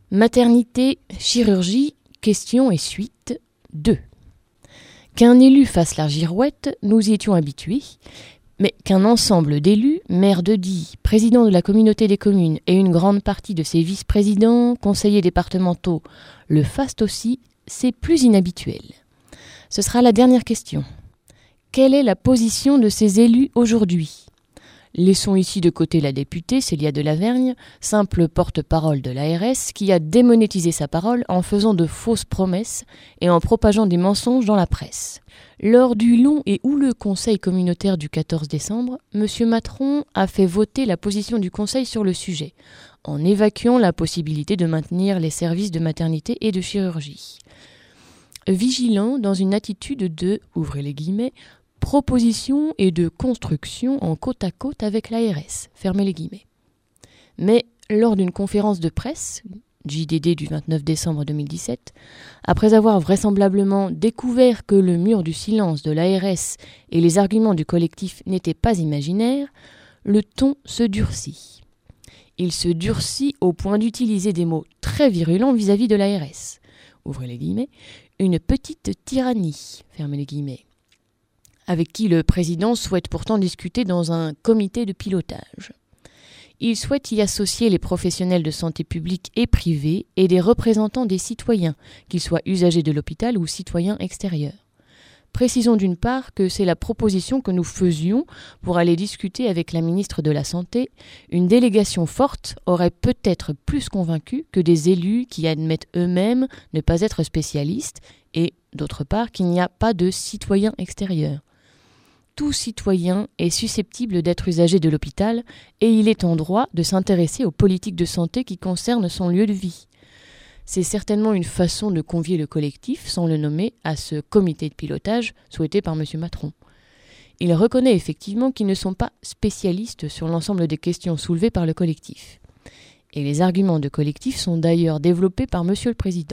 Maternité, chirurgie, questions et suite 2. Qu'un élu fasse la girouette, nous y étions habitués, mais qu'un ensemble d'élus, maire de Die, président de la communauté des communes et une grande partie de ses vice-présidents, conseillers départementaux, le fassent aussi, c'est plus inhabituel. Ce sera la dernière question. Quelle est la position de ces élus aujourd'hui ? Laissons ici de côté la députée Célia Delavergne, simple porte-parole de l'ARS, qui a démonétisé sa parole en faisant de fausses promesses et en propageant des mensonges dans la presse. Lors du long et houleux conseil communautaire du 14 décembre, M. Matron a fait voter la position du conseil sur le sujet, en évacuant la possibilité de maintenir les services de maternité et de chirurgie. Vigilant dans une attitude de, ouvrez les guillemets, proposition et de construction en côte à côte avec l'ARS, fermez les guillemets. Mais lors d'une conférence de presse, JDD du 29 décembre 2017, après avoir vraisemblablement découvert que le mur du silence de l'ARS et les arguments du collectif n'étaient pas imaginaires, le ton se durcit. Il se durcit au point d'utiliser des mots très virulents vis-à-vis de l'ARS, ouvrez les guillemets, une petite tyrannie, fermez les guillemets, avec qui le président souhaite pourtant discuter dans un comité de pilotage. Il souhaite y associer les professionnels de santé publique et privée et des représentants des citoyens, qu'ils soient usagers de l'hôpital ou citoyens extérieurs. Précisons d'une part que c'est la proposition que nous faisions pour aller discuter avec la ministre de la Santé. Une délégation forte aurait peut-être plus convaincu que des élus qui admettent eux-mêmes ne pas être spécialistes et, d'autre part, qu'il n'y a pas de citoyens extérieurs. Tout citoyen est susceptible d'être usager de l'hôpital et il est en droit de s'intéresser aux politiques de santé qui concernent son lieu de vie. C'est certainement une façon de convier le collectif, sans le nommer, à ce comité de pilotage souhaité par M. Matron. Il reconnaît effectivement qu'ils ne sont pas spécialistes sur l'ensemble des questions soulevées par le collectif. Et les arguments de collectif sont d'ailleurs développés par M. le Président.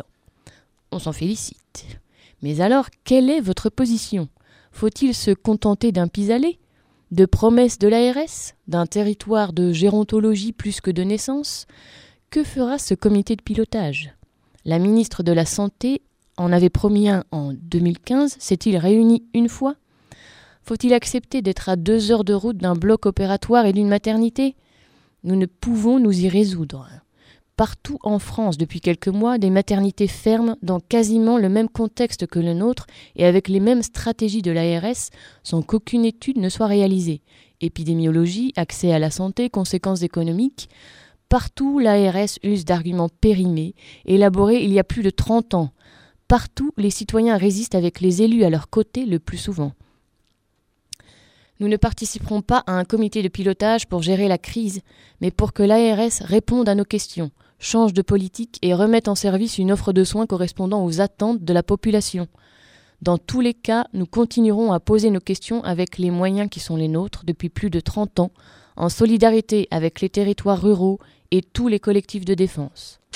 On s'en félicite. Mais alors, quelle est votre position ? Faut-il se contenter d'un pis-aller ? De promesses de l'ARS ? D'un territoire de gérontologie plus que de naissance ? Que fera ce comité de pilotage ? La ministre de la Santé en avait promis un en 2015, s'est-il réuni une fois ? Faut-il accepter d'être à 2 heures de route d'un bloc opératoire et d'une maternité ? Nous ne pouvons nous y résoudre. Partout en France, depuis quelques mois, des maternités ferment dans quasiment le même contexte que le nôtre et avec les mêmes stratégies de l'ARS sans qu'aucune étude ne soit réalisée. Épidémiologie, accès à la santé, conséquences économiques. Partout, l'ARS use d'arguments périmés, élaborés il y a plus de 30 ans. Partout, les citoyens résistent avec les élus à leur côté le plus souvent. Nous ne participerons pas à un comité de pilotage pour gérer la crise, mais pour que l'ARS réponde à nos questions, change de politique et remette en service une offre de soins correspondant aux attentes de la population. Dans tous les cas, nous continuerons à poser nos questions avec les moyens qui sont les nôtres depuis plus de 30 ans, en solidarité avec les territoires ruraux et tous les collectifs de défense.